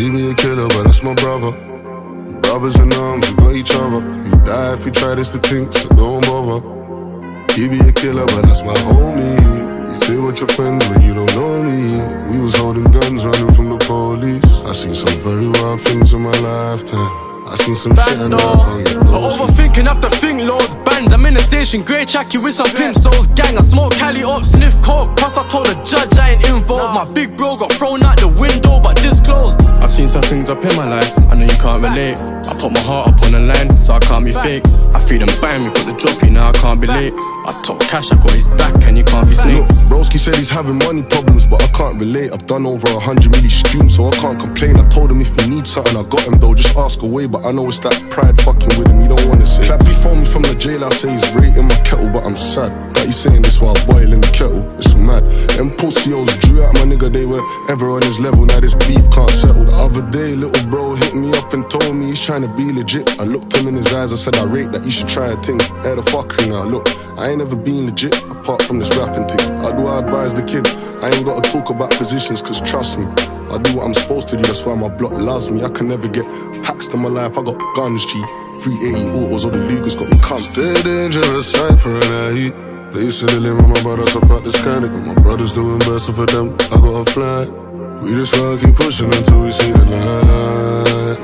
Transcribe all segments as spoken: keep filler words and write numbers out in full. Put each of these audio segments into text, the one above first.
He be a killer, but that's my brother. Brothers in arms, we got each other. You die if you try this to think, so don't bother. He be a killer, but that's my homie. You say what your friends, but you don't know me. We was holding guns, running from the police. I seen some very wild things in my lifetime. I seen some shit and I can't get no sleep. Overthinking after think loads, bands. I'm in the station, grey tracky with some pimp souls. Gang, I smoke Cali up, sniff coke. Plus I told the judge I ain't involved. My big bro got thrown out the window, but disclosed. I've seen some things up in my life, I know you can't relate. I put my heart up on the line, so I can't be fake. I feed them bang, we put the drop in, now I can't be late. I talk cash, I got his back, and you can't be snake. Look, broski said he's having money problems, but I can't relate. I've done over a hundred milli streams, so I can't complain. I told him if you need something, I got him though, just ask away. But I know it's that pride fucking with him, you don't wanna say. Clappy phoned me from the jail, I say he's rating my kettle, but I'm sad that he's saying this while boiling the kettle. It's mad. Them pussios drew out my nigga, they were ever on his level. Now this beef can't settle. The other day, little bro hit me up and told me he's trying to be legit. I looked him in his eyes, I said I rate that you should try a thing. Hey, the fucker now, look, I ain't never been legit apart from this rapping thing. How do I advise the kid? I ain't gotta talk about positions, cause trust me, I do what I'm supposed to do, that's why my block loves me. I can never get packs to my life, I got guns, G. three eighty autos, all the Lugas got me come. Stay dangerous, cypher and I eat. They used to live with my brothers, I fuck this kind of got my brothers doing best, so for them, I got a flight. We just gotta keep pushing until we see the light.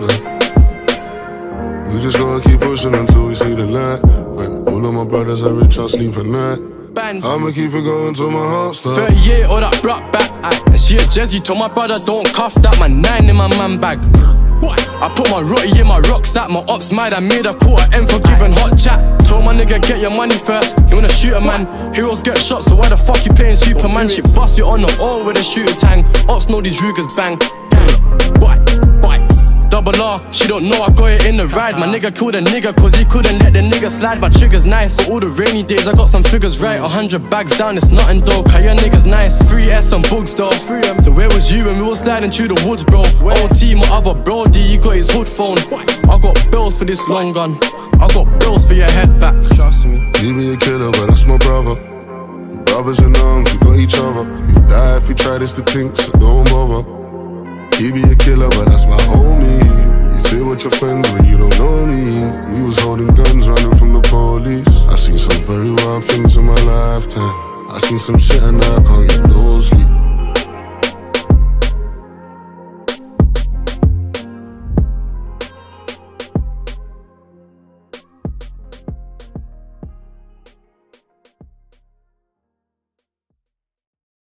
No. We just gotta keep pushing until we see the light. When all of my brothers are rich, I sleep at night. Band. I'ma keep it going till my heart stops. thirty-eight or that brat back. And she a Jezzy, told my brother don't cuff that. My nine in my man bag. I put my rotty in my rucksack. My ops mad, I made a quarter M for giving hot chat. Told my nigga get your money first, you wanna shoot a man. Heroes get shot, so why the fuck you playing Superman? She bust you on the all where the shooters hang. Ops know these Rugers bang. Bite, bite. Double R, she don't know I got it in the ride. My nigga killed a nigga cause he couldn't let the nigga slide. My trigger's nice, for all the rainy days I got some figures right. A hundred bags down, it's nothing though, cause your nigga's nice. three S and bugs though. So where was you when we were sliding through the woods, bro? O T, my other brody, he got his hood phone. I got bills for this long gun, I got bills for your head back. Trust me. He be a killer, but that's my brother. Brothers in arms, we got each other. You die if you try this to think, so don't bother. He be a killer, but that's my homie. You say what your friends, but you don't know me. We was holding guns, running from the police. I seen some very wild things in my lifetime. I seen some shit and I can't get no sleep.